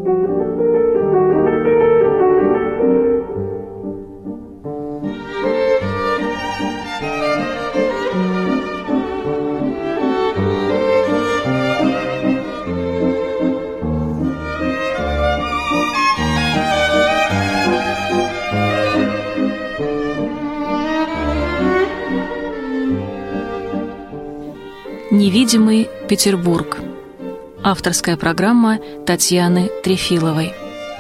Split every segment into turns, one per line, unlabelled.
Невидимый Петербург. Авторская программа Татьяны Трефиловой.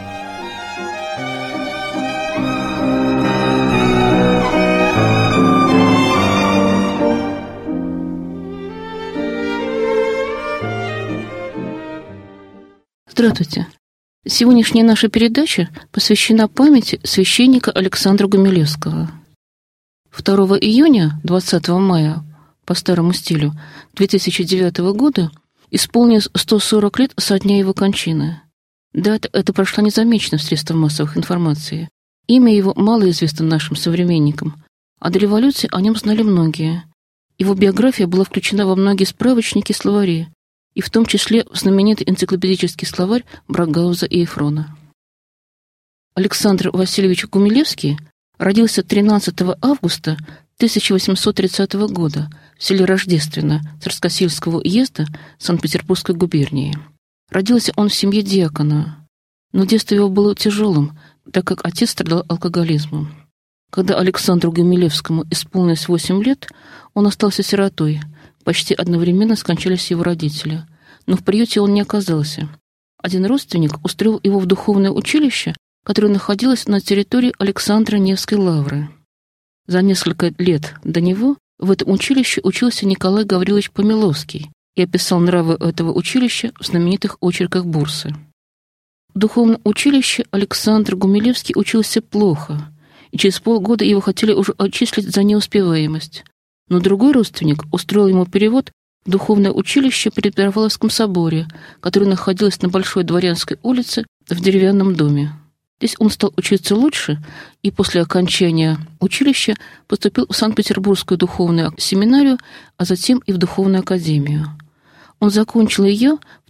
Здравствуйте. Сегодняшняя наша передача посвящена памяти священника Александра Гумилевского. 2 июня, 20 мая, по старому стилю, 2009 года исполнилось 140 лет со дня его кончины. Дата эта прошла незамеченно в средствах массовой информации. Имя его мало известно нашим современникам, а до революции о нем знали многие. Его биография была включена во многие справочники и словари, и в том числе в знаменитый энциклопедический словарь Брагауза и Эфрона. Александр Васильевич Гумилевский родился 13 августа 1830 года в селе Рождественно Царскосельского уезда Санкт-Петербургской губернии. Родился он в семье диакона, но детство его было тяжелым, так как отец страдал алкоголизмом. Когда Александру Гумилевскому исполнилось 8 лет, он остался сиротой. Почти одновременно скончались его родители. Но в приюте он не оказался. Один родственник устроил его в духовное училище, которое находилось на территории Александра Невской лавры. За несколько лет до него в этом училище учился Николай Гаврилович Помиловский и описал нравы этого училища в знаменитых очерках Бурсы. В духовном училище Александр Гумилевский учился плохо, и через полгода его хотели уже отчислить за неуспеваемость. Но другой родственник устроил ему перевод в духовное училище при Петропавловском соборе, которое находилось на Большой Дворянской улице в деревянном доме. Здесь он стал учиться лучше и после окончания училища поступил в Санкт-Петербургскую духовную семинарию, а затем и в духовную академию. Он закончил ее в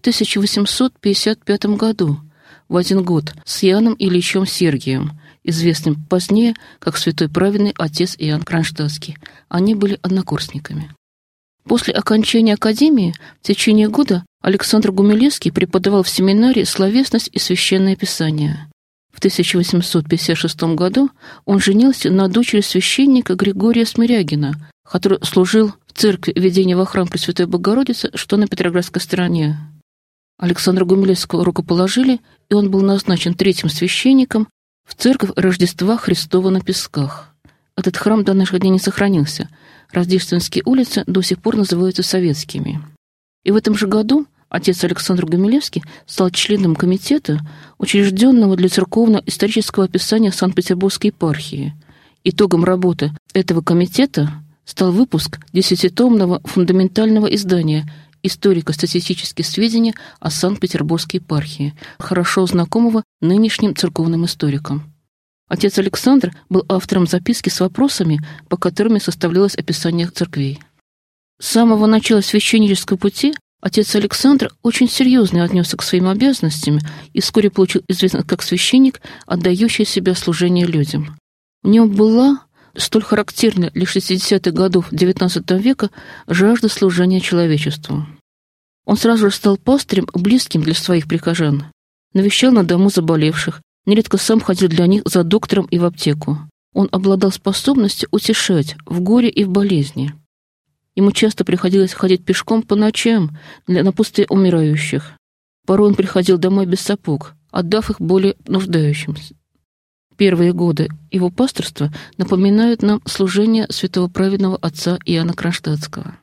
1855 году, в один год с Иоанном Ильичем Сергием, известным позднее как святой праведный отец Иоанн Кронштадтский. Они были однокурсниками. После окончания академии в течение года Александр Гумилевский преподавал в семинарии словесность и священное писание. В 1856 году он женился на дочери священника Григория Смирягина, который служил в церкви Введения во храм Пресвятой Богородицы, что на Петроградской стороне. Александра Гумилевского рукоположили, и он был назначен третьим священником в церковь Рождества Христова на Песках. Этот храм до наших дней не сохранился. Рождественские улицы до сих пор называются советскими. И в этом же году отец Александр Гумилевский стал членом комитета, учрежденного для церковно-исторического описания Санкт-Петербургской епархии. Итогом работы этого комитета стал выпуск 10-томного фундаментального издания «Историко-статистические сведения о Санкт-Петербургской епархии», хорошо знакомого нынешним церковным историкам. Отец Александр был автором записки с вопросами, по которым составлялось описание церквей. С самого начала священнического пути отец Александр очень серьезно отнесся к своим обязанностям и вскоре получил известность как священник, отдающий себя служению людям. В нем была столь характерная для 60-х годов XIX века жажда служения человечеству. Он сразу же стал пастырем, близким для своих прихожан, навещал на дому заболевших, нередко сам ходил для них за доктором и в аптеку. Он обладал способностью утешать в горе и в болезни. Ему часто приходилось ходить пешком по ночам для напутствия умирающих. Порой он приходил домой без сапог, отдав их более нуждающимся. Первые годы его пасторства напоминают нам служение святого праведного отца Иоанна Кронштадтского.